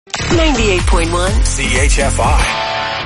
98.1 CHFI.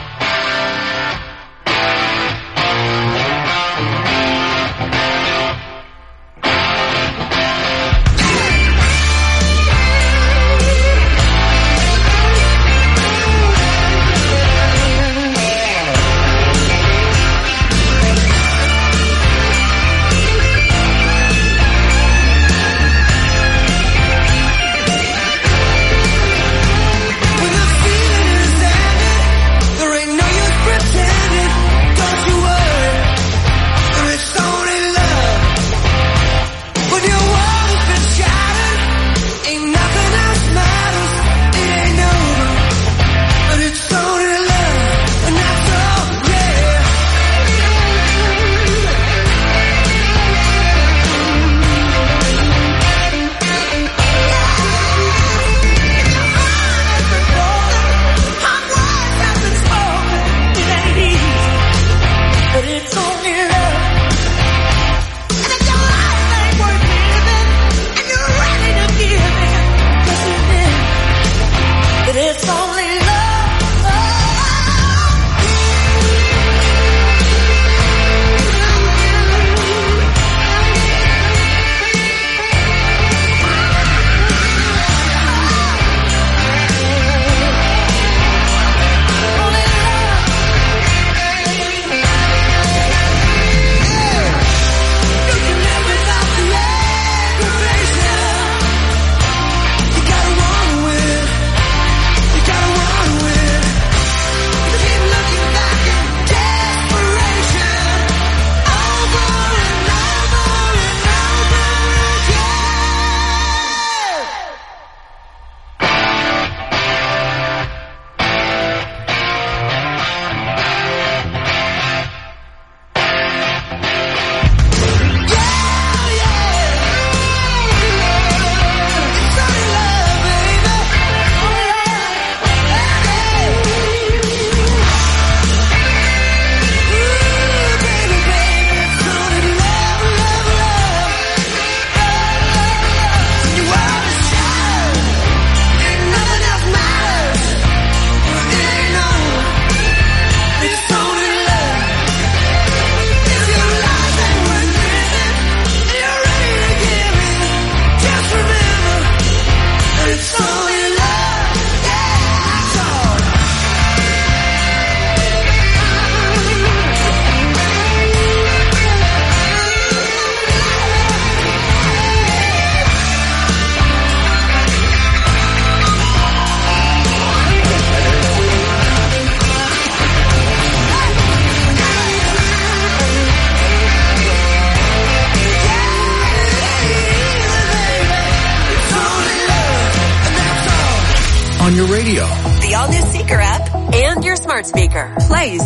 On your radio, the all-new Seeker app, and your smart speaker. Play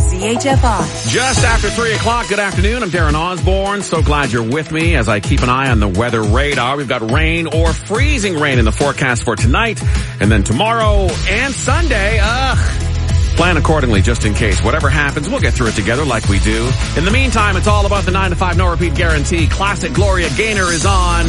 CHFI. Just after 3 o'clock, good afternoon. I'm Darren Osborne. So glad you're with me as I keep an eye on the weather radar. We've got rain or freezing rain in the forecast for tonight, and then tomorrow and Sunday. Plan accordingly just in case. Whatever happens, we'll get through it together like we do. In the meantime, it's all about the 9 to 5 no repeat guarantee. Classic Gloria Gaynor is on.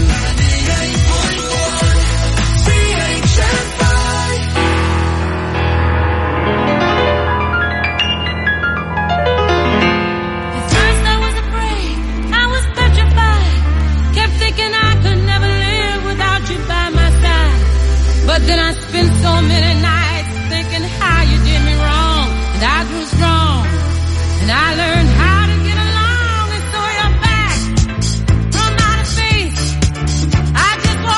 But then I spent so many nights thinking how you did me wrong, and I grew strong, and I learned how to get along, and so you're back from outer space. I just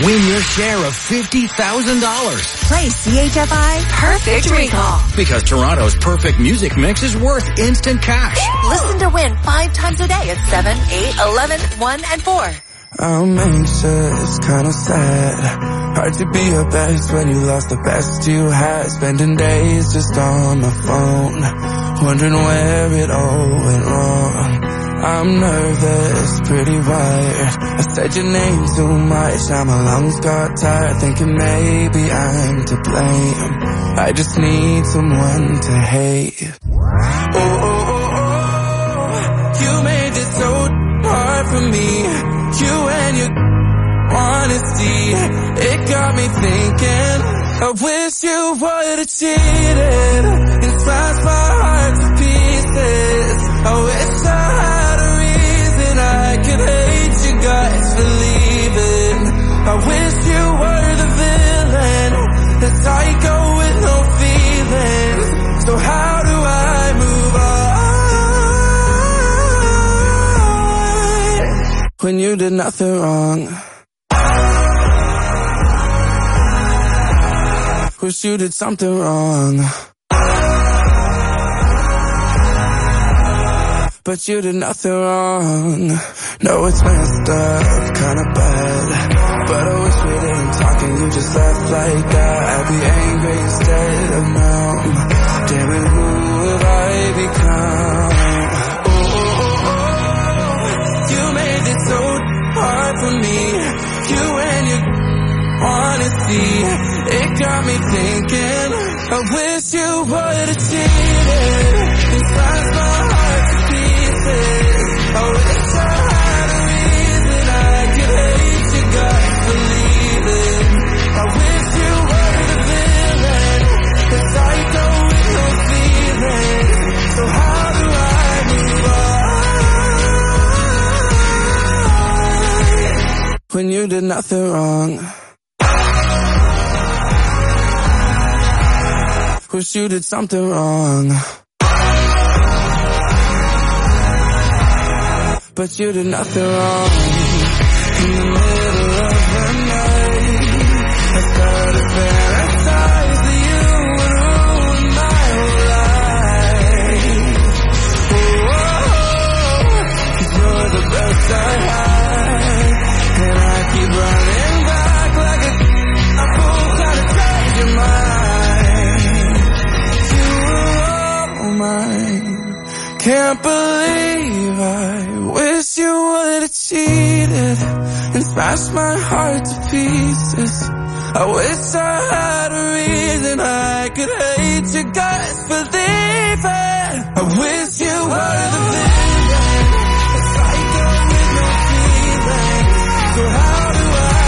Win your share of $50,000. Play CHFI Perfect Recall. Because Toronto's perfect music mix is worth instant cash. Listen to win 5 times a day at 7, 8, 11, 1, and 4. I'm anxious, kinda sad. Hard to be your best when you lost the best you had. Spending days just on the phone, wondering where it all went wrong. I'm nervous, pretty wired. I said your name too much, now my lungs got tired. Thinking maybe I'm to blame. I just need someone to hate. Oh, oh, oh, oh. You made it so hard for me. You and your honesty, it got me thinking. I wish you would've cheated and smashed my heart to pieces. I wish I had a reason I could hate you guys for leaving. I wish you were the villain, the psycho with no feelings. So how do I move on when you did nothing wrong? Wish you did something wrong, but you did nothing wrong. No, it's messed up, kinda bad, but I wish we didn't talk and you just left like that. I'd be angry instead of numb. Damn it, who have I become? Oh, oh, oh, oh. You made it so hard for me. You and your honesty, it got me thinking. I wish you would've cheated and smashed my heart to pieces. I wish I had a reason I could hate you guys for leaving. I wish you were the villain, the psycho with no feelings. So how do I move on when you did nothing wrong? Wish you did something wrong, but you did nothing wrong. In the middle of the night, I started fantasize that you would ruin my whole life. Oh, 'cause you're the best I had, and I keep running back like a fool trying to change your mind. Can't believe I wish you would've cheated and smashed my heart to pieces. I wish I had a reason I could hate you guys for leaving. I wish you were the villain, a psycho with no feelings. So how do I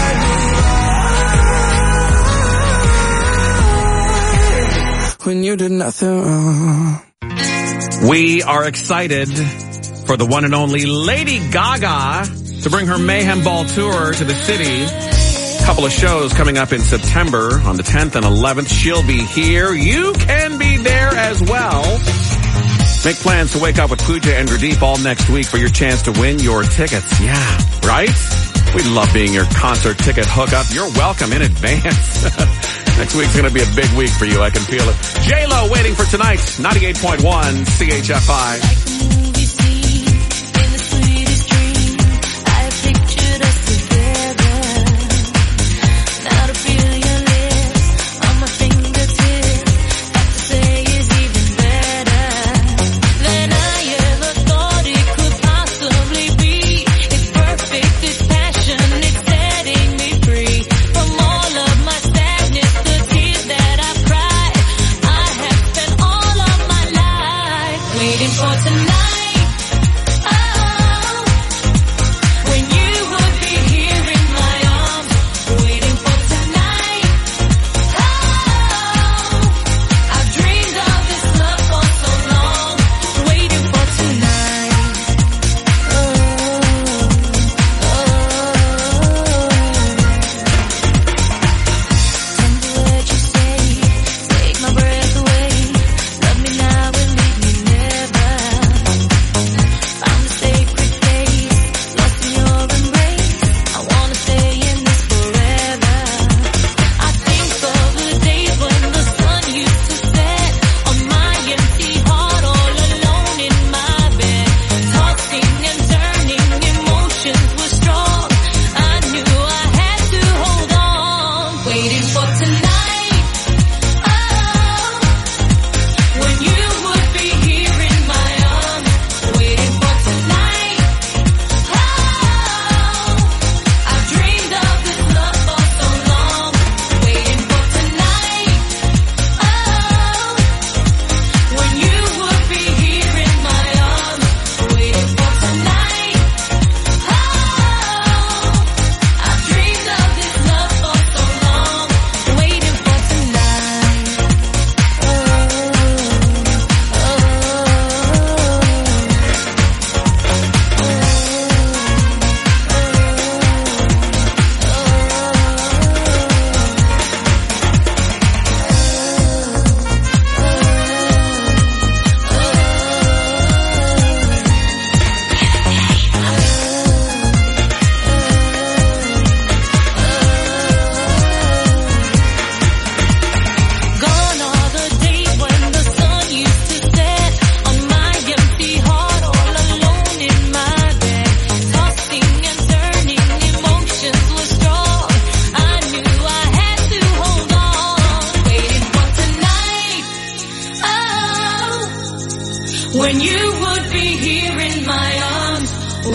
move on when you did nothing wrong? We are excited for the one and only Lady Gaga to bring her Mayhem Ball tour to the city. A couple of shows coming up in September on the 10th and 11th. She'll be here. You can be there as well. Make plans to wake up with Pooja and Gurdeep all next week for your chance to win your tickets. Yeah, right? We love being your concert ticket hookup. You're welcome in advance. Next week's going to be a big week for you. I can feel it. J-Lo waiting for tonight. 98.1 CHFI. For tonight.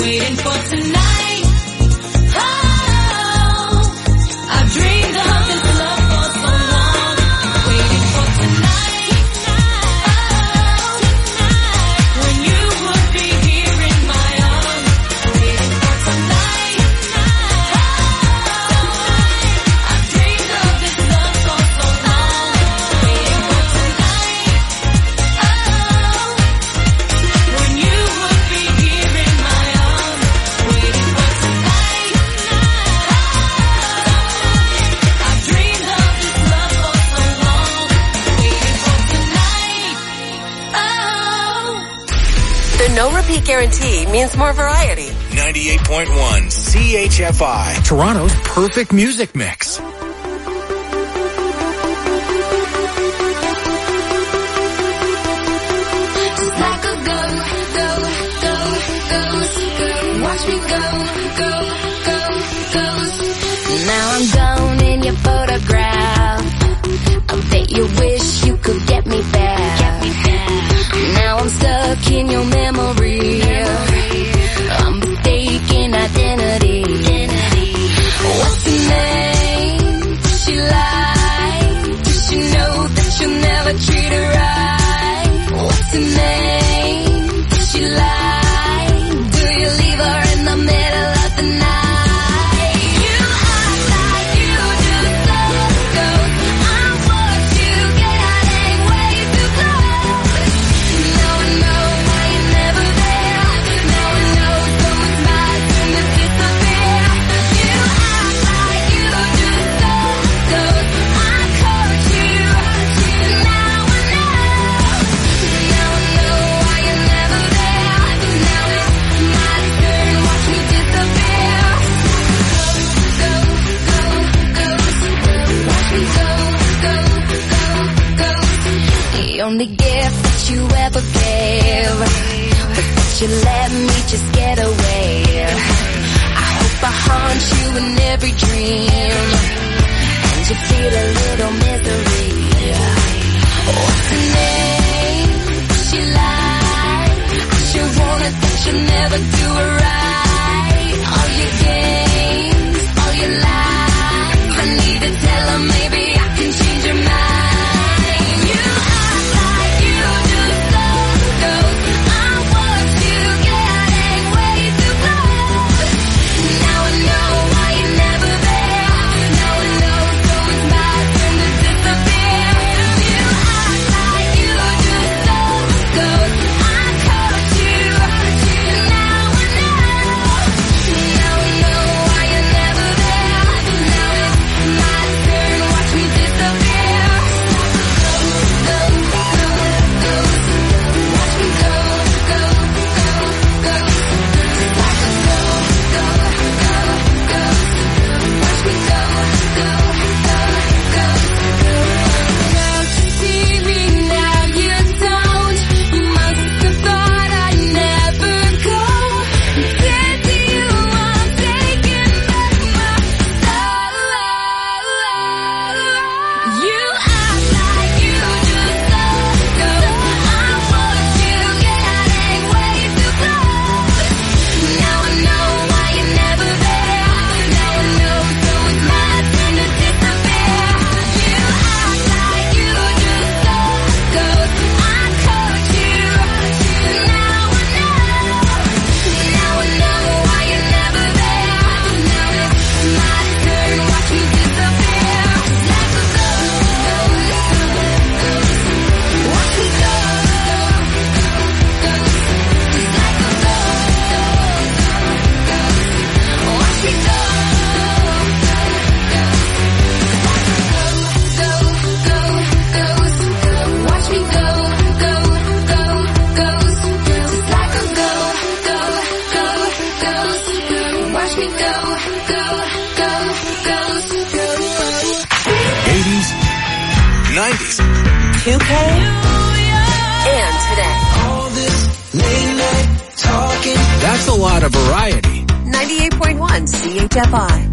waiting for tonight. Oh, I've dreamed of this love for so long, waiting for tonight. Oh, when you would be here in my arms, waiting for tonight. I've dreamed of this love for so long, waiting for tonight. When you would be here in my arms, waiting for tonight. I've dreamed of this love for so long, waiting for tonight. The no repeat guarantee means more variety. 98.1 CHFI, Toronto's perfect music mix. Just like a go, watch me go. Now I'm gone in your photograph. I bet you wish you could get me back. Now I'm stuck in your memory. I'm mistaken identity. What's her name? Does she lie? Does she know that you'll never treat her right? What's her name? Does she lie? Do you leave her in the middle of the night? You act like you do so good. I'm what you get and way too close. Now I know why you're never there. Now I know someone's mad when you disappear. You act like you do so good. I caught you. Now I know. Now I know why you're never there. Now it's my turn. Watch me disappear. Go. Watch me go. The only gift that you ever gave was that you let me just get away. I hope I haunt you in every dream, and you feel a little misery. What's her name? Does she lie? I sure wanted that you'll never do her right. All your games, all your lies, I need to tell her maybe I can change your mind. You act like you do so good. I'm what you get and way too close. Now I know why you're never there. Now I know someone's my turn to disappear. You act like you do so good. I caught you. Now I know why you're never there. Now it's my turn. Watch me disappear. Watch me go. Watch me go. Now you see me, now you don't. You must have thought I'd never go. Said to you I'm taking back my soul. You act like you do so good. I'm what you get and way too close. Now I know why you're never there. Now I know someone's my turn to disappear. You act like you do so good. I caught you. Now I know why you're never there. Now it's my turn. Watch me disappear. Like a ghost. Watch me go. Just like a ghost. Watch me go. Watch me go. Just like a ghost. Watch me go. 80s, 90s. 2K and today. All this late night talking. That's a lot of variety. 98.1 CHFI.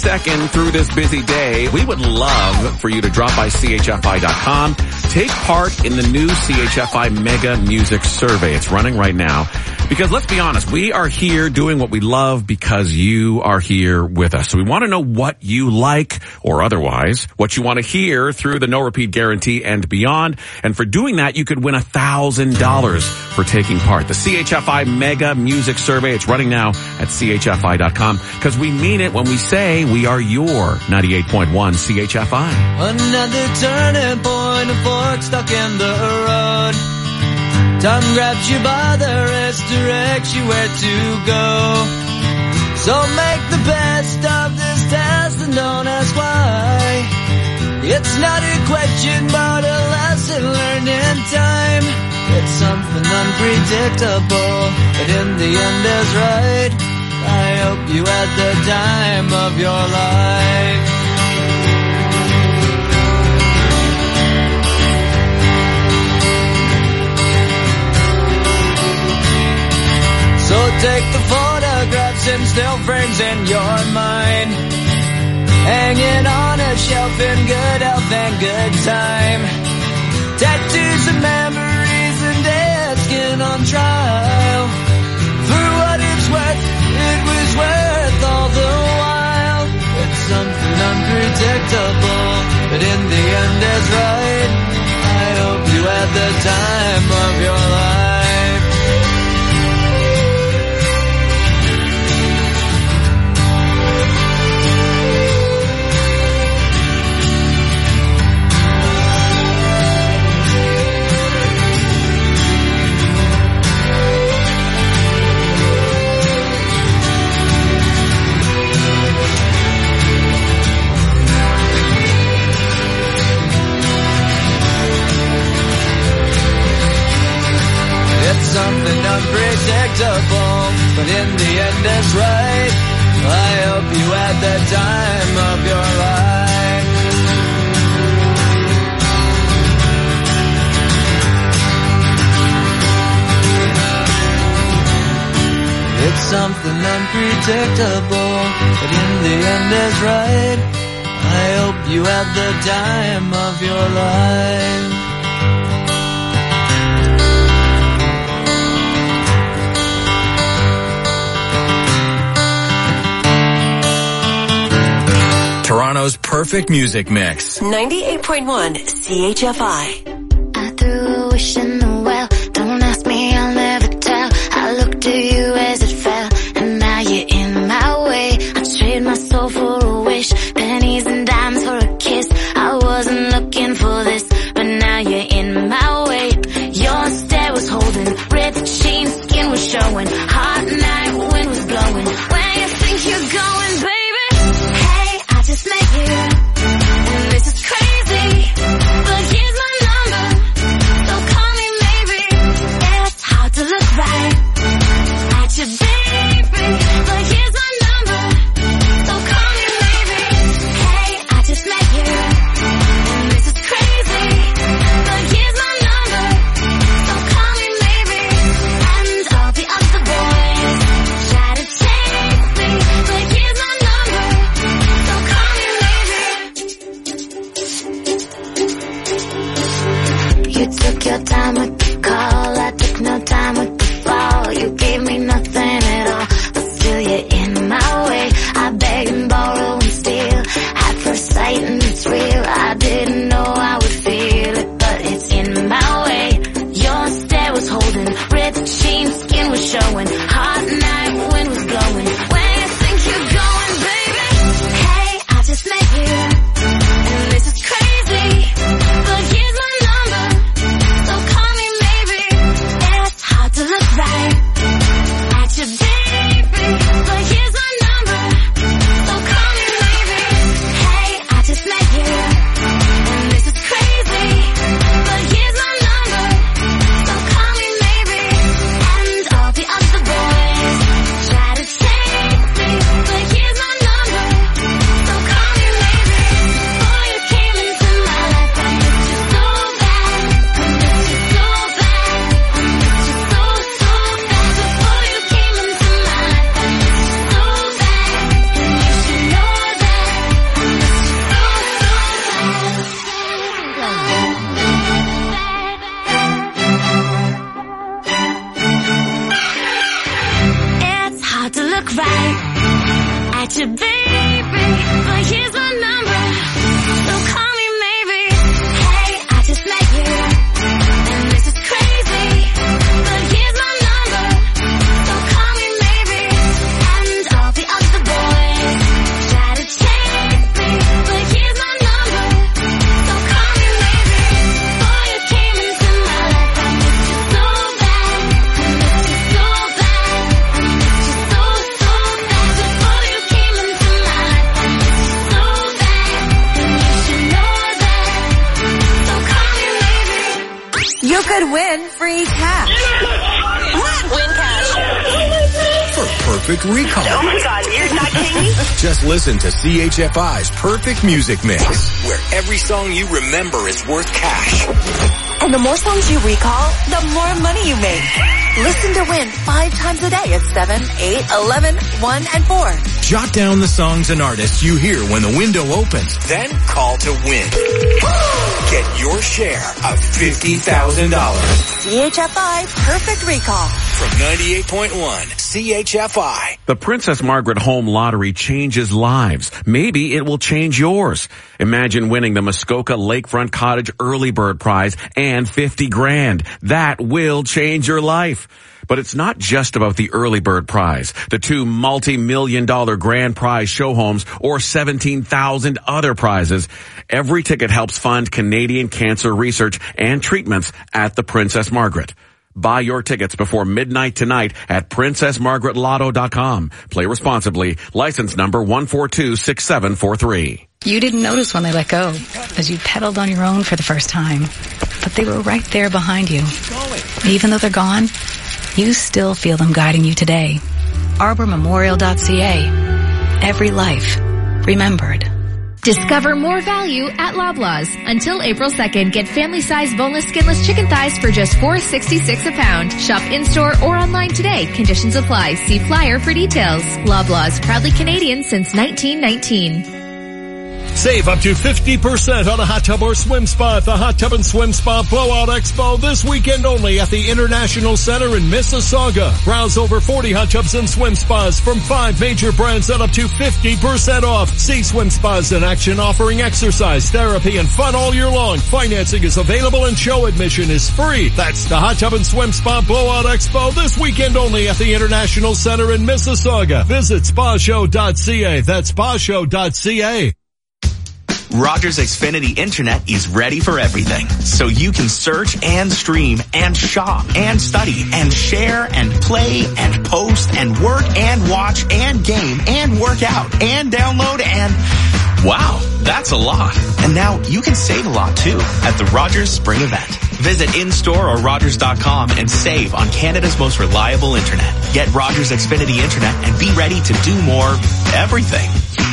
22nd through this busy day, we would love for you to drop by CHFI.com. Take part in the new CHFI Mega Music Survey. It's running right now. Because let's be honest, we are here doing what we love because you are here with us. So we want to know what you like or otherwise, what you want to hear through the no repeat guarantee and beyond. And for doing that, you could win $1,000 for taking part. The CHFI Mega Music Survey, it's running now at CHFI.com because we mean it when we say we are your 98.1 CHFI. Another turning point, a fork stuck in the road. Time grabs you by the wrist, directs you where to go. So make the best of this test and don't ask why. It's not a question but a lesson learned in time. It's something unpredictable, but in the end is right. I hope you had the time of your life. So take the photographs and still frames in your mind, hanging on a shelf in good health and good time. Tattoos and memories and dead skin on trial. For what it's worth, it was worth all the while. It's something unpredictable, but in the end is right. I hope you had the time of your life. Something unpredictable, but in the end is right. I hope you had the time of your life. It's something unpredictable, but in the end is right. I hope you had the time of your life. Toronto's perfect music mix. 98.1 CHFI. I threw a wish in the well. Don't ask me, I'll never tell. I looked at you as it fell, and now you're in my way. I trade my soul for a wish, pennies and dimes for a kiss. I wasn't looking for this, but now you're in my way. Your stare was holding, red chain, skin was showing. Hot night, wind was blowing. Where you think you're going, baby? Just met you, and this is crazy, but here's my number, so call me maybe. It's hard to look right at you, baby, but here's my number, so call me maybe. Hey, I just met you, and this is crazy, but here's my number, so call me maybe. And all the other boys try to take me, but here's my number. You took your time with the call, I took no time with the fall. You gave me nothing at all, but still you're in my way. I beg and borrow and steal, at first sight and it's real. I didn't know I would feel it, but it's in my way. Your stare was holding, red chain, skin was showing. Hot night, wind was blowing. Where you think you're going, baby? Hey, I just met you, and this is crazy, but here's my number, so call me could win free cash. Win cash. For perfect recall. Oh my God, you're not kidding me? Just listen to CHFI's Perfect Music Mix, where every song you remember is worth cash. And the more songs you recall, the more money you make. Listen to win 5 times a day at 7, 8, 11, 1, and 4. Jot down the songs and artists you hear when the window opens. Then call to win. Get your share of $50,000. CHFI Perfect Recall. From 98.1 CHFI. The Princess Margaret Home Lottery changes lives. Maybe it will change yours. Imagine winning the Muskoka Lakefront Cottage Early Bird Prize and $50,000. That will change your life. But it's not just about the early bird prize, the 2 multi-million-dollar grand prize show homes, or 17,000 other prizes. Every ticket helps fund Canadian cancer research and treatments at the Princess Margaret. Buy your tickets before midnight tonight at PrincessMargaretLotto.com. Play responsibly. License number 1426743. You didn't notice when they let go as you pedaled on your own for the first time. But they were right there behind you. Even though they're gone, you still feel them guiding you today. ArborMemorial.ca. Every life remembered. Discover more value at Loblaws. Until April 2nd, get family-size boneless, skinless chicken thighs for just $4.66 a pound. Shop in-store or online today. Conditions apply. See flyer for details. Loblaws, proudly Canadian since 1919. Save up to 50% on a hot tub or swim spa at the Hot Tub and Swim Spa Blowout Expo this weekend only at the International Center in Mississauga. Browse over 40 hot tubs and swim spas from 5 major brands at up to 50% off. See swim spas in action offering exercise, therapy, and fun all year long. Financing is available and show admission is free. That's the Hot Tub and Swim Spa Blowout Expo this weekend only at the International Center in Mississauga. Visit spashow.ca. That's spashow.ca. Rogers Xfinity Internet is ready for everything, so you can search and stream and shop and study and share and play and post and work and watch and game and work out and download and... Wow, that's a lot. And now you can save a lot too at the Rogers Spring Event. Visit in-store or Rogers.com and save on Canada's most reliable internet. Get Rogers Xfinity Internet and be ready to do more everything.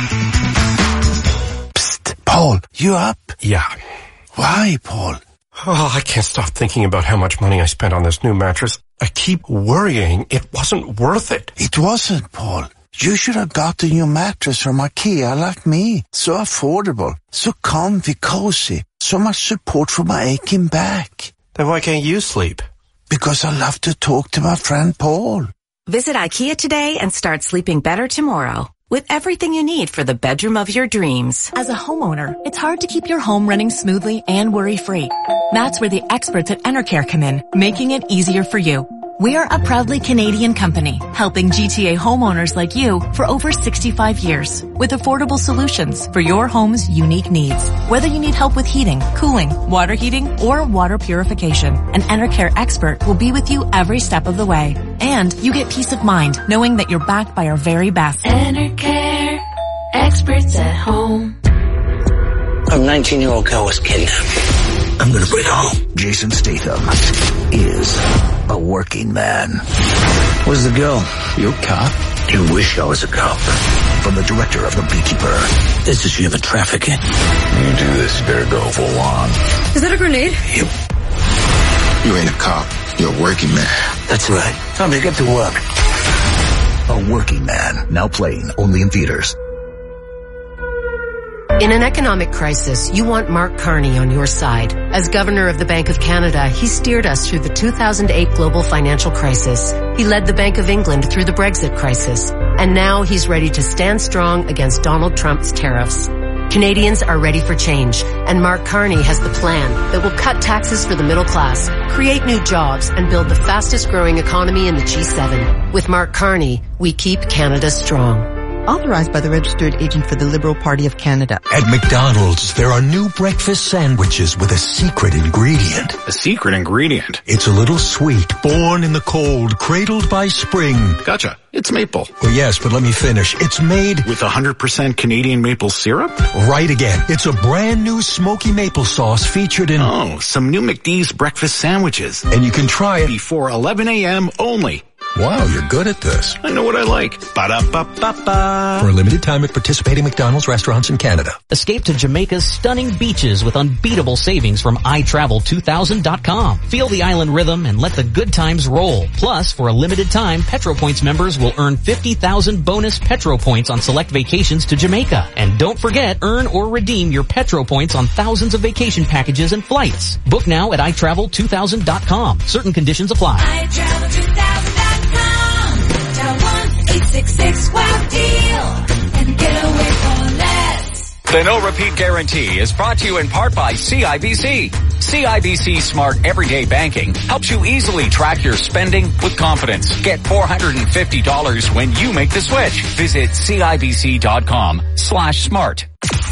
Paul, you up? Yeah. Why, Paul? Oh, I can't stop thinking about how much money I spent on this new mattress. I keep worrying it wasn't worth it. It wasn't, Paul. You should have got a new mattress from IKEA like me. So affordable, so comfy, cozy, so much support for my aching back. Then why can't you sleep? Because I love to talk to my friend Paul. Visit IKEA today and start sleeping better tomorrow. With everything you need for the bedroom of your dreams. As a homeowner, it's hard to keep your home running smoothly and worry-free. That's where the experts at Enercare come in, making it easier for you. We are a proudly Canadian company, helping GTA homeowners like you for over 65 years with affordable solutions for your home's unique needs. Whether you need help with heating, cooling, water heating, or water purification, an Enercare expert will be with you every step of the way. And you get peace of mind knowing that you're backed by our very best. Enercare, experts at home. A 19-year-old girl was kidnapped. I'm gonna bring home. Jason Statham is a working man. Where's the girl? You a cop? You wish I was a cop. From the director of The Beekeeper. This is human trafficking. You do this, you better go full on. Is that a grenade? You ain't a cop. You're a working man. That's right. Time to get to work. A Working Man. Now playing only in theaters. In an economic crisis, you want Mark Carney on your side. As Governor of the Bank of Canada, he steered us through the 2008 global financial crisis. He led the Bank of England through the Brexit crisis. And now he's ready to stand strong against Donald Trump's tariffs. Canadians are ready for change, and Mark Carney has the plan that will cut taxes for the middle class, create new jobs, and build the fastest growing economy in the G7. With Mark Carney, we keep Canada strong. Authorized by the registered agent for the Liberal Party of Canada. At McDonald's, there are new breakfast sandwiches with a secret ingredient. A secret ingredient? It's a little sweet, born in the cold, cradled by spring. Gotcha. It's maple. Well, yes, but let me finish. It's made with 100% Canadian maple syrup? Right again. It's a brand new smoky maple sauce featured in... Oh, some new McD's breakfast sandwiches. And you can try it before 11 a.m. only. Wow, you're good at this. I know what I like. Ba-da-ba-ba-ba. For a limited time at participating McDonald's restaurants in Canada. Escape to Jamaica's stunning beaches with unbeatable savings from iTravel2000.com. Feel the island rhythm and let the good times roll. Plus, for a limited time, PetroPoints members will earn 50,000 bonus PetroPoints on select vacations to Jamaica. And don't forget, earn or redeem your PetroPoints on thousands of vacation packages and flights. Book now at iTravel2000.com. Certain conditions apply. iTravel2000.com. Dial 1-866-WOW-DEAL and get away for less. The No Repeat Guarantee is brought to you in part by CIBC. CIBC Smart Everyday Banking helps you easily track your spending with confidence. Get $450 when you make the switch. Visit CIBC.com/smart.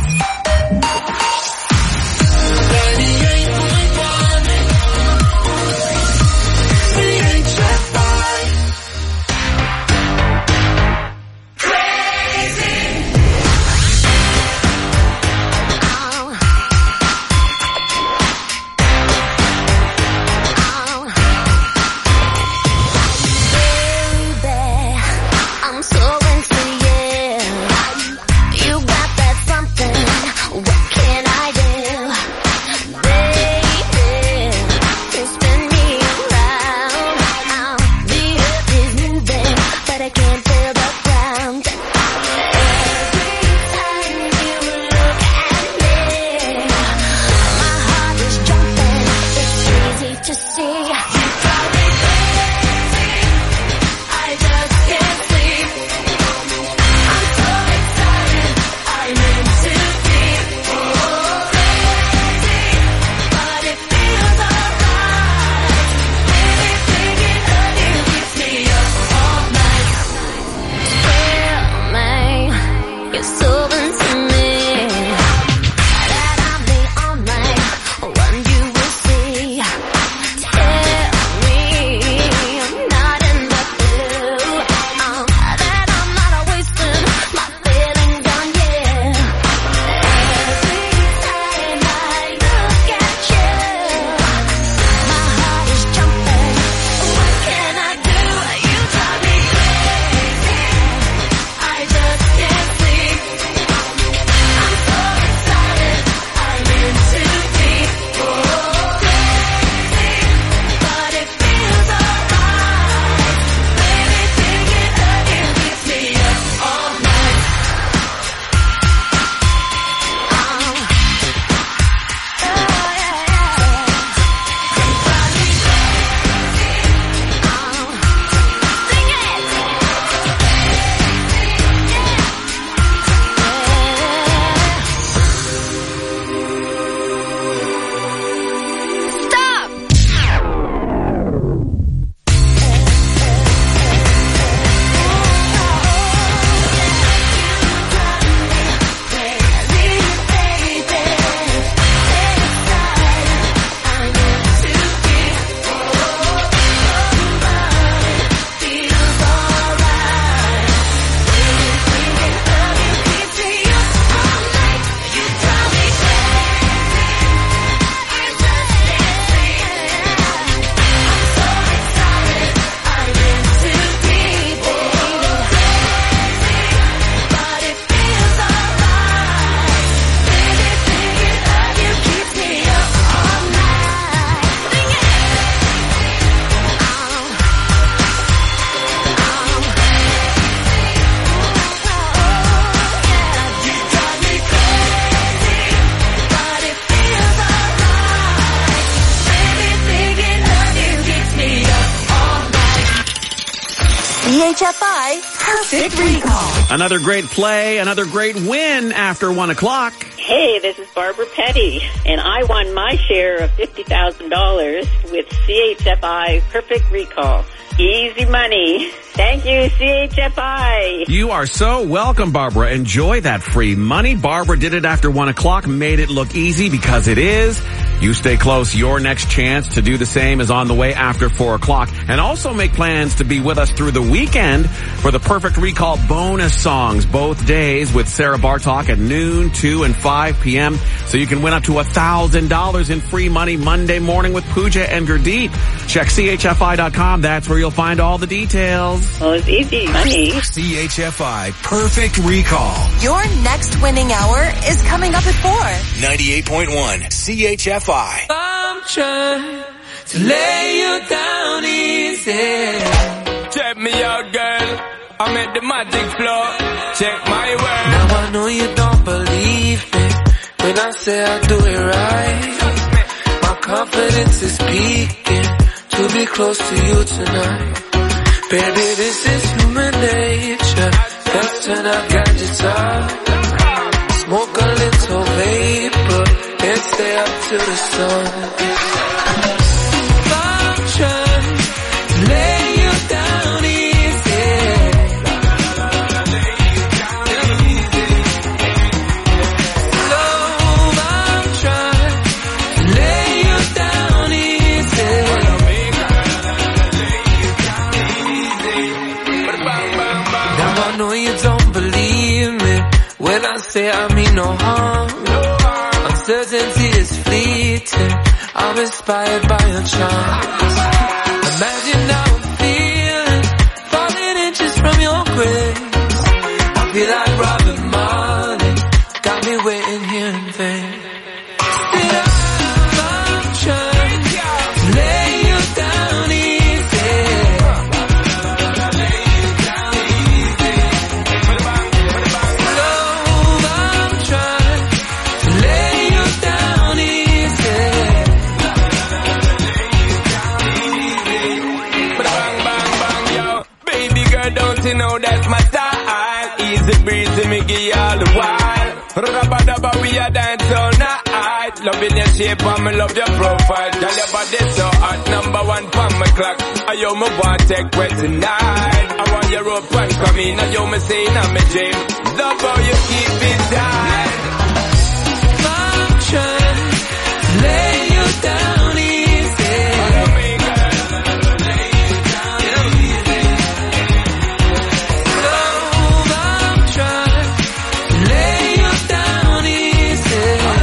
CHFI Perfect Recall. Another great play, another great win after 1 o'clock. Hey, this is Barbara Petty, and I won my share of $50,000 with CHFI Perfect Recall. Easy money. Thank you, CHFI. You are so welcome, Barbara. Enjoy that free money. Barbara did it after 1 o'clock, made it look easy because it is. You stay close. Your next chance to do the same is on the way after 4 o'clock. And also make plans to be with us through the weekend for the Perfect Recall bonus songs both days with Sarah Bartok at noon, 2 and 5 p.m. So you can win up to $1,000 in free money Monday morning with Pooja and Gurdeep. Check CHFI.com. That's where you'll find all the details. Oh, it's easy money. CHFI Perfect Recall. Your next winning hour is coming up at 4. 98.1 CHFI. I'm trying to lay you down easy. Check me out, girl. I'm at the magic floor. Check my work. Now I know you don't believe me when I say I do it right. My confidence is peaking to be close to you tonight. Baby, this is human nature. Let's turn our gadgets off. Smoke a little vapor and stay up till the sun. I'm trying to lay you down easy. Slow, I'm trying to lay you down easy. Now I know you don't believe me when I say I mean no harm. Uncertainty is fleeting. I'm inspired by your charms. Imagine how I'm feeling, falling inches from your grace. I feel like Robin Marley, got me waiting here in vain. I'm trying to lay you down easy. I'm trying to lay you down easy. Bang, bang, bang, yo. Baby girl, don't you know that's my style? Easy breezy, me give you all the while. Rabba-dabba, we a dance all night. Loving your shape and me love your profile. Tell your body so hot, number 1 for my clock. I yo me want take wet tonight. I want your rope and come in. I yo me saying I'm a dream. Love how you keep it tight. I'm trying to lay you down easy. I'm trying to lay you down easy.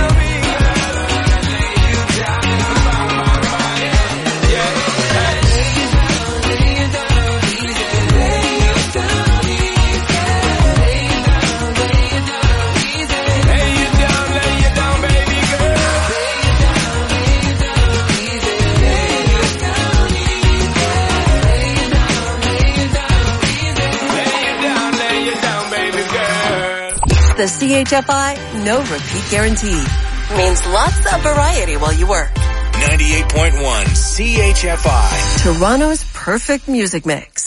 The CHFI no repeat guarantee means lots of variety while you work. 98.1 CHFI. Toronto's perfect music mix.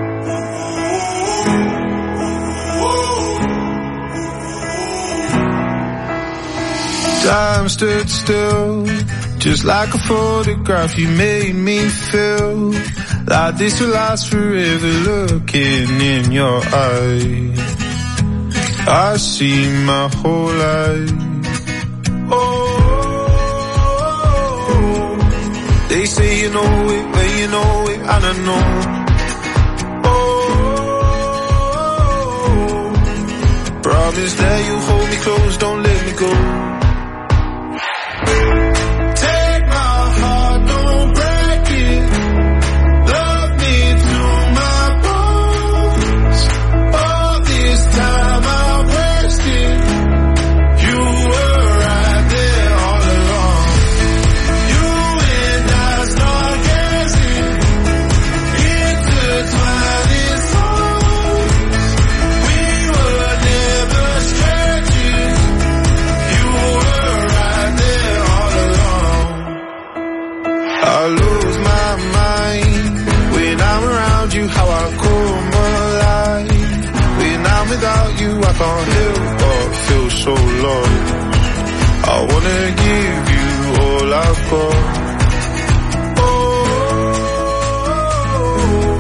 Time stood still, just like a photograph. You made me feel like this will last forever. Looking in your eyes, I see my whole life. Oh, they say you know it, when you know it, I don't know. Oh, promise that you hold me close, don't let me go. Take my heart, don't break it. Love me to my bones. All this time I wasted. You were right there all along. You and I stargazing, intertwined in songs. We were never strangers. You were right there all along. I lose my mind when I'm around you, how I come alive. When I'm without you, I can't help but feel so lost. I wanna give you all I've got. Oh,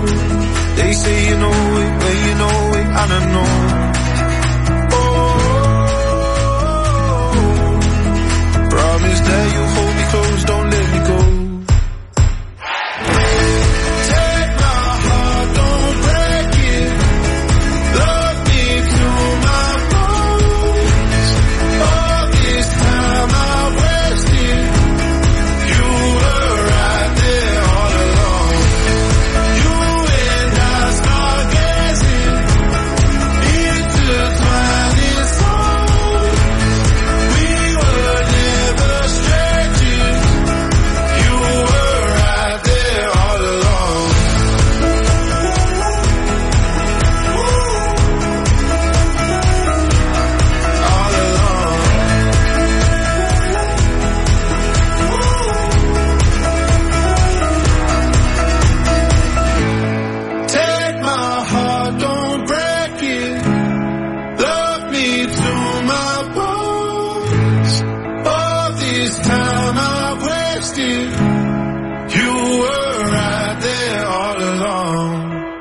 wasted. You were right there all along.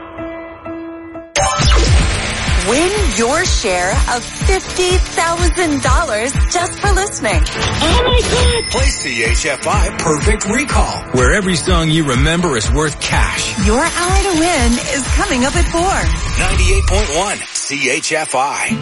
Win your share of $50,000 just for listening. Oh my God! Play CHFI Perfect Recall, where every song you remember is worth cash. Your hour to win is coming up at 4. 98.1 CHFI.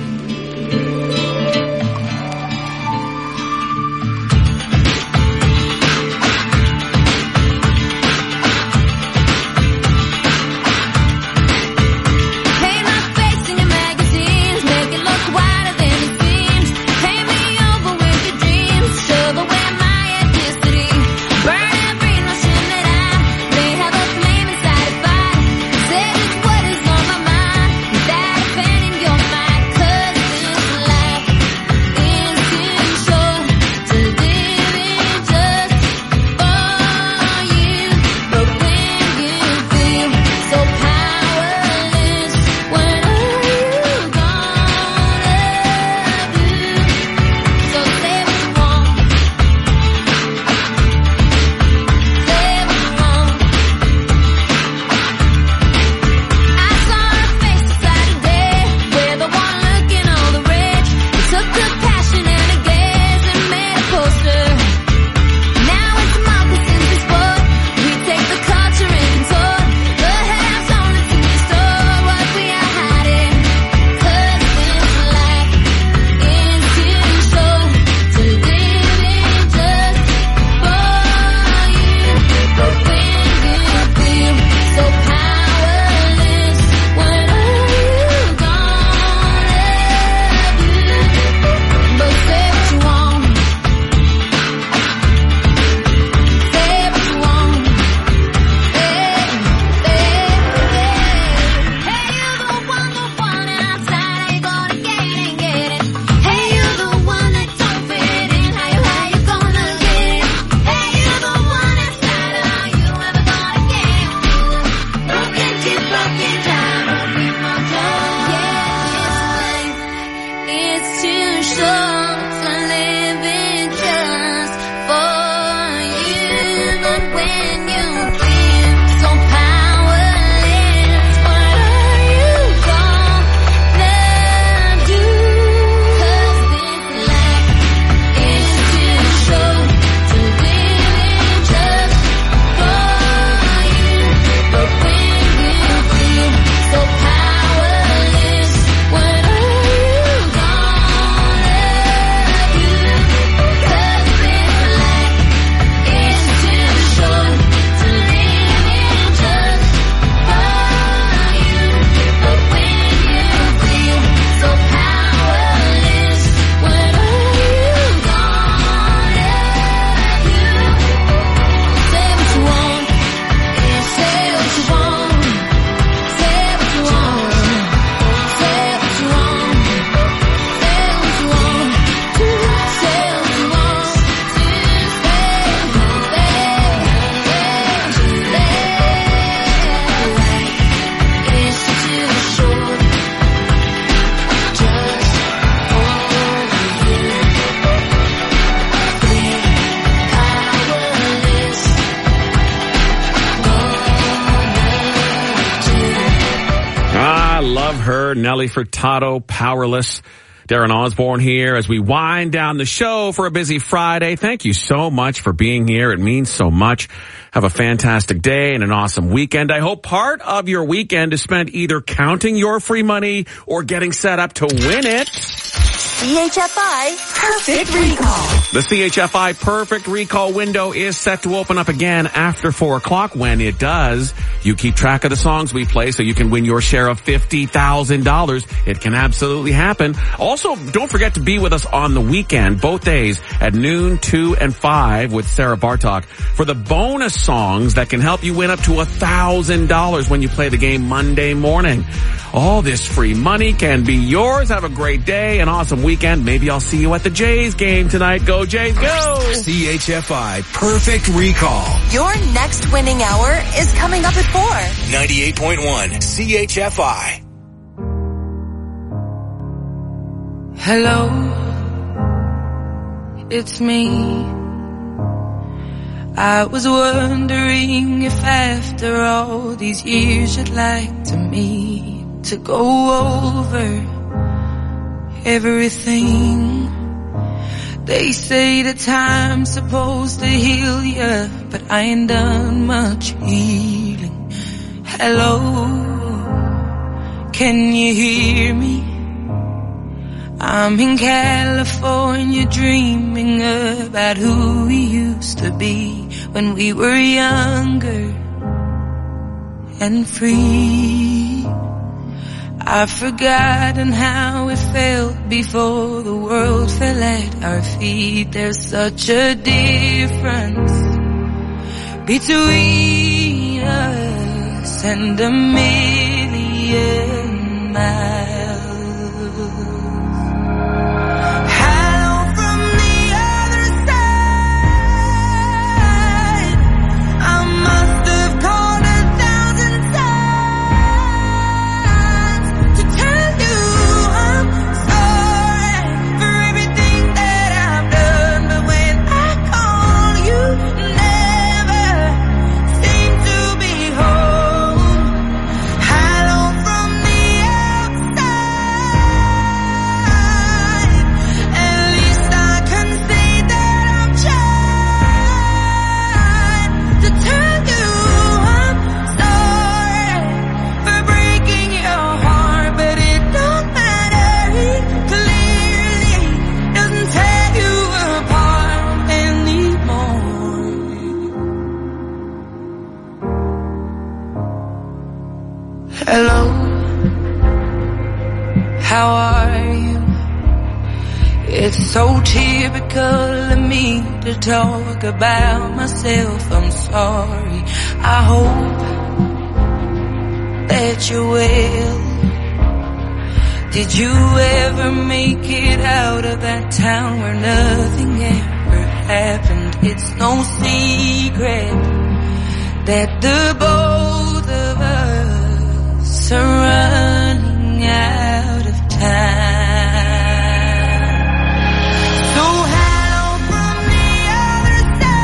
Nelly Furtado, Powerless. Darren Osborne here as we wind down the show for a busy Friday. Thank you so much for being here. It means so much. Have a fantastic day and an awesome weekend. I hope part of your weekend is spent either counting your free money or getting set up to win it. CHFI Perfect Recall. The CHFI Perfect Recall window is set to open up again after 4 o'clock. When it does, you keep track of the songs we play so you can win your share of $50,000. It can absolutely happen. Also, don't forget to be with us on the weekend, both days at noon, 2 and 5 with Sarah Bartok for the bonus songs that can help you win up to $1,000 when you play the game Monday morning. All this free money can be yours. Have a great day, an awesome weekend. Maybe I'll see you at the Jays game tonight. Go Jays, go! CHFI Perfect Recall. Your next winning hour is coming up at 4. 98.1 CHFI. Hello, it's me. I was wondering if after all these years you'd like to meet to go over everything. They say that time's supposed to heal ya, but I ain't done much healing. Hello, can you hear me? I'm in California dreaming about who we used to be when we were younger and free. I've forgotten how it felt before the world fell at our feet. There's such a difference between us and a million miles. Hello, how are you? It's so typical of me to talk about myself. I'm sorry. I hope that you're well. Did you ever make it out of that town where nothing ever happened? It's no secret that the both of us are running out of time. So hello from the other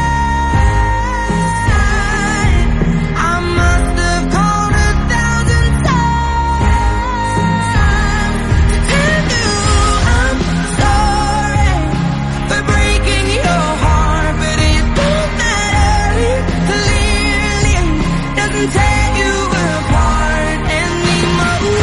side. I must have called 1,000 times to tell you I'm sorry for breaking your heart, but it don't matter. It clearly doesn't tear you apart anymore.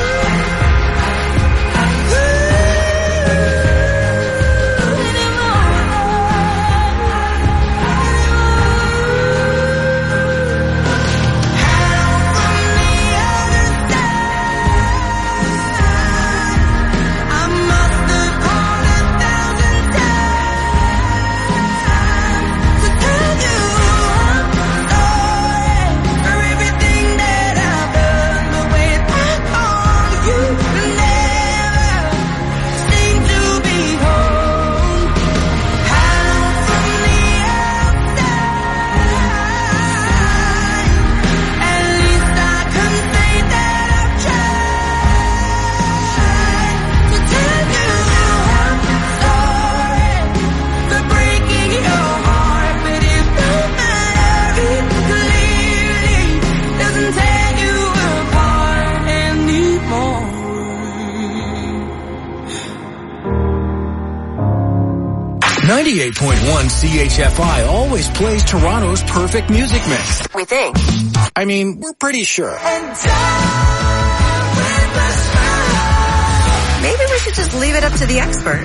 CHFI always plays Toronto's perfect music mix. We think. I mean, we're pretty sure. Maybe we should just leave it up to the expert.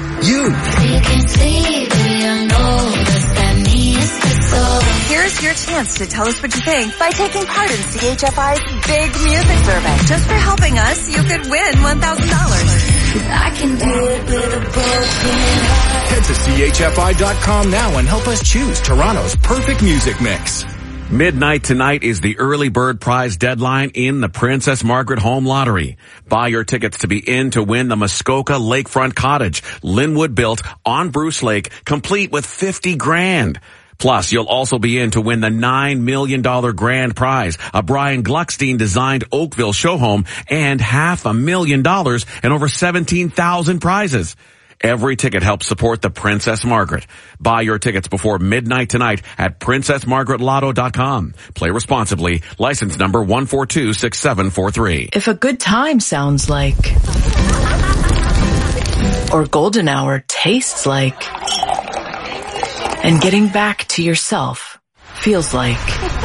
Here's your chance to tell us what you think by taking part in CHFI's Big Music Survey. Just for helping us, you could win $1,000. I can do it with a broken heart. Head to CHFI.com now and help us choose Toronto's perfect music mix. Midnight tonight is the early bird prize deadline in the Princess Margaret Home Lottery. Buy your tickets to be in to win the Muskoka Lakefront Cottage, Linwood built on Bruce Lake, complete with $50,000. Plus, you'll also be in to win the $9 million grand prize, a Brian Gluckstein designed Oakville show home, and $500,000 and over 17,000 prizes. Every ticket helps support the Princess Margaret. Buy your tickets before midnight tonight at PrincessMargaretLotto.com. Play responsibly. License number 1426743. If a good time sounds like, or golden hour tastes like, and getting back to yourself feels like,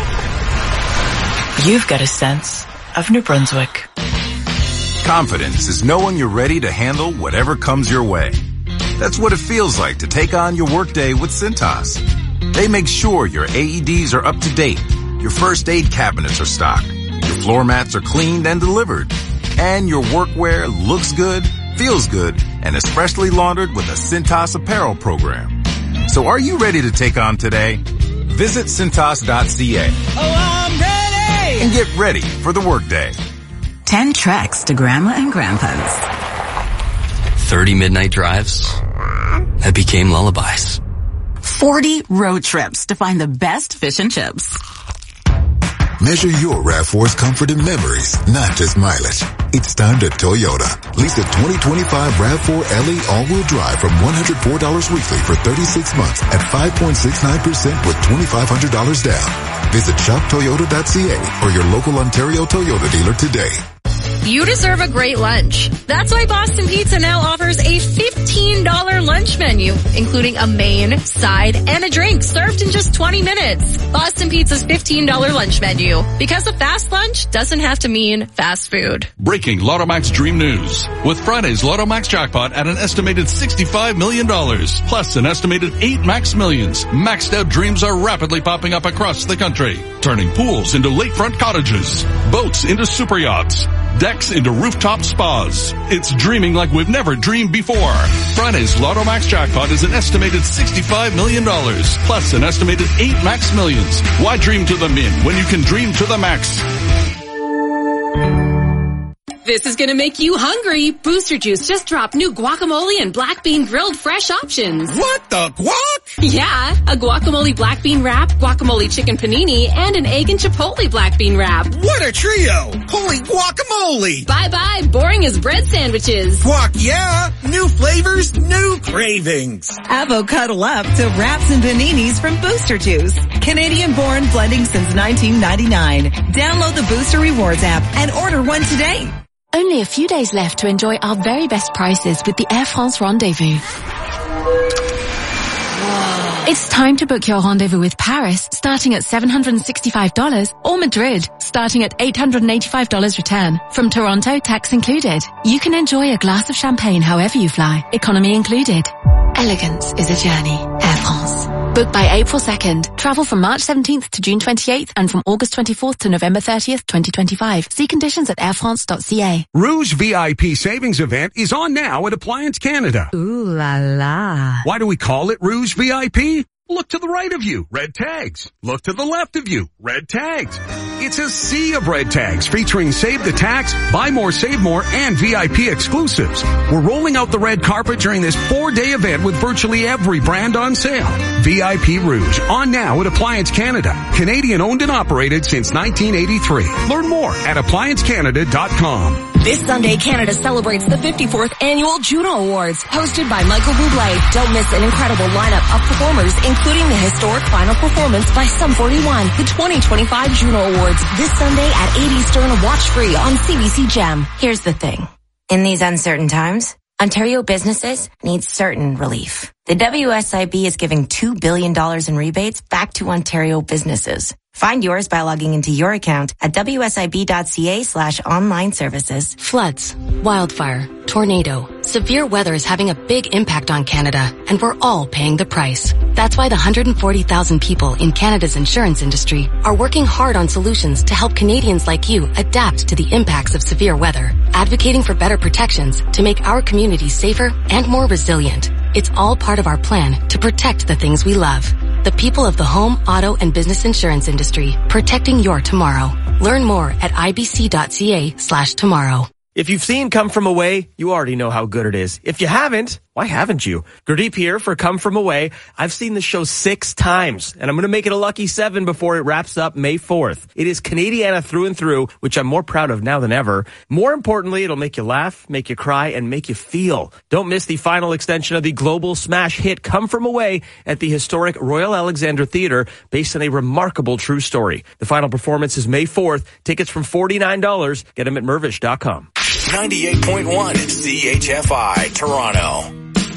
you've got a sense of New Brunswick. Confidence is knowing you're ready to handle whatever comes your way. That's what it feels like to take on your workday with Cintas. They make sure your AEDs are up to date, your first aid cabinets are stocked, your floor mats are cleaned and delivered, and your workwear looks good, feels good, and is freshly laundered with a Cintas apparel program. So are you ready to take on today? Visit Cintas.ca. Oh, I'm ready! And get ready for the workday. 10 treks to Grandma and Grandpa's. 30 midnight drives that became lullabies. 40 road trips to find the best fish and chips. Measure your RAV4's comfort and memories, not just mileage. It's time to Toyota. Lease a 2025 RAV4 LE all-wheel drive from $104 weekly for 36 months at 5.69% with $2,500 down. Visit shoptoyota.ca or your local Ontario Toyota dealer today. You deserve a great lunch. That's why Boston Pizza now offers a $15 lunch menu, including a main, side, and a drink served in just 20 minutes. Boston Pizza's $15 lunch menu. Because a fast lunch doesn't have to mean fast food. Breaking Lotto Max Dream News. With Friday's Lotto Max jackpot at an estimated $65 million, plus an estimated 8 Max Millions, maxed out dreams are rapidly popping up across the country, turning pools into lakefront cottages, boats into super yachts, decks into rooftop spas. It's dreaming like we've never dreamed before. Friday's Lotto Max jackpot is an estimated $65 million, plus an estimated 8 Max Millions. Why dream to the min when you can dream to the max? This is gonna make you hungry. Booster Juice just dropped new guacamole and black bean grilled fresh options. What the guac? Yeah, a guacamole black bean wrap, guacamole chicken panini, and an egg and chipotle black bean wrap. What a trio! Holy guacamole! Bye-bye, boring as bread sandwiches. Guac, yeah! New flavors, new cravings. Avocado up to wraps and paninis from Booster Juice. Canadian-born, blending since 1999. Download the Booster Rewards app and order one today. Only a few days left to enjoy our very best prices with the Air France Rendezvous. Whoa. It's time to book your rendezvous with Paris, starting at $765, or Madrid, starting at $885 return. From Toronto, tax included. You can enjoy a glass of champagne however you fly, economy included. Elegance is a journey. Air France. Book by April 2nd. Travel from March 17th to June 28th and from August 24th to November 30th, 2025. See conditions at airfrance.ca. Rouge VIP Savings Event is on now at Appliance Canada. Ooh la la. Why do we call it Rouge VIP? Look to the right of you, red tags. Look to the left of you, red tags. It's a sea of red tags featuring Save the Tax, Buy More, Save More, and VIP exclusives. We're rolling out the red carpet during this 4-day event with virtually every brand on sale. VIP Rouge, on now at Appliance Canada. Canadian owned and operated since 1983. Learn more at appliancecanada.com. This Sunday, Canada celebrates the 54th Annual Juno Awards, hosted by Michael Bublé. Don't miss an incredible lineup of performers, including the historic final performance by Sum 41, the 2025 Juno Awards, this Sunday at 8 Eastern, watch free on CBC Gem. Here's the thing. In these uncertain times, Ontario businesses need certain relief. The WSIB is giving $2 billion in rebates back to Ontario businesses. Find yours by logging into your account at wsib.ca/online services. Floods, wildfire, tornado. Severe weather is having a big impact on Canada, and we're all paying the price. That's why the 140,000 people in Canada's insurance industry are working hard on solutions to help Canadians like you adapt to the impacts of severe weather, advocating for better protections to make our communities safer and more resilient. It's all part of our plan to protect the things we love. The people of the home, auto, and business insurance industry, protecting your tomorrow. Learn more at ibc.ca/tomorrow. If you've seen Come From Away, you already know how good it is. If you haven't, Why haven't you? Gurdeep here for Come From Away. I've seen the show 6 times, and I'm going to make it a lucky 7 before it wraps up May 4th. It is Canadiana through and through, which I'm more proud of now than ever. More importantly, it'll make you laugh, make you cry, and make you feel. Don't miss the final extension of the global smash hit Come From Away at the historic Royal Alexandra Theatre, based on a remarkable true story. The final performance is May 4th. Tickets from $49. Get them at Mirvish.com. 98.1 CHFI, Toronto.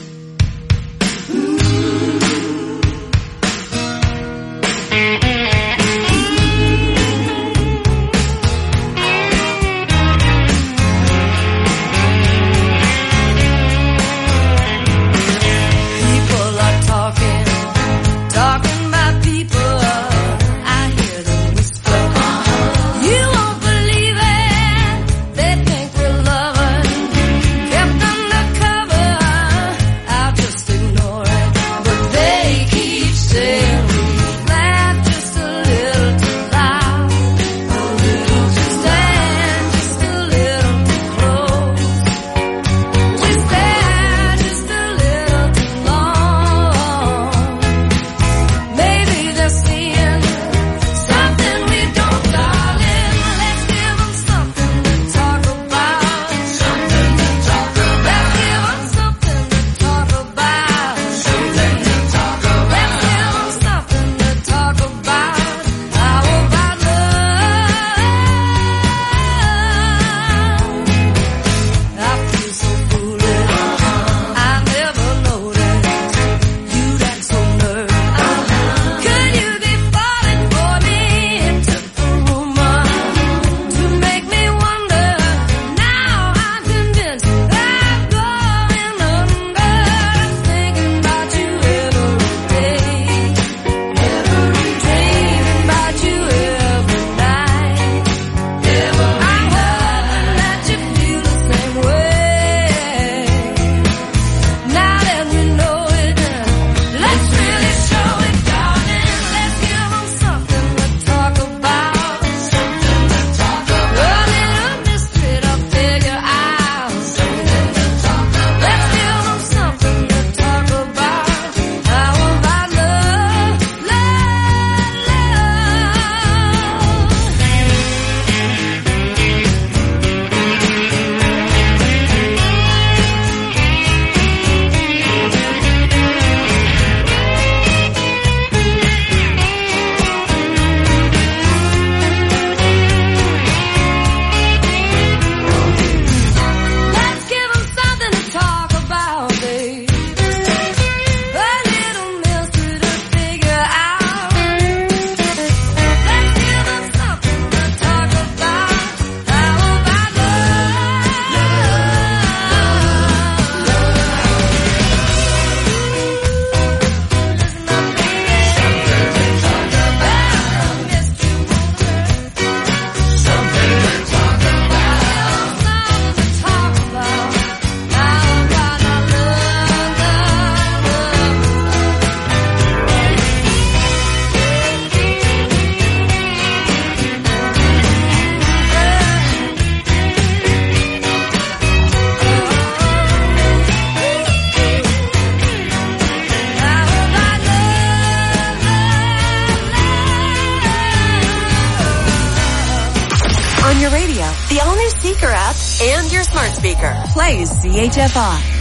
And your smart speaker. Plays CHFI.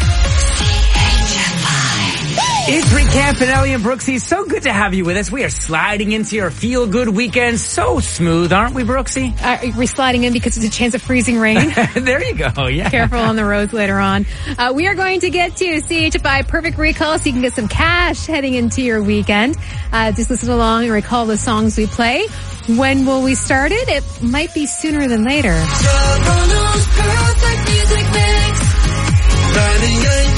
It's Rick Campanelli and Brooksy. So good to have you with us. We are sliding into your feel-good weekend. So smooth, aren't we, Brooksy? We're sliding in because there's a chance of freezing rain. There you go, yeah. Careful on the roads later on. We are going to get to CHFI Perfect Recall so you can get some cash heading into your weekend. Just listen along and recall the songs we play. When will we start it? It might be sooner than later. Perfect music mix.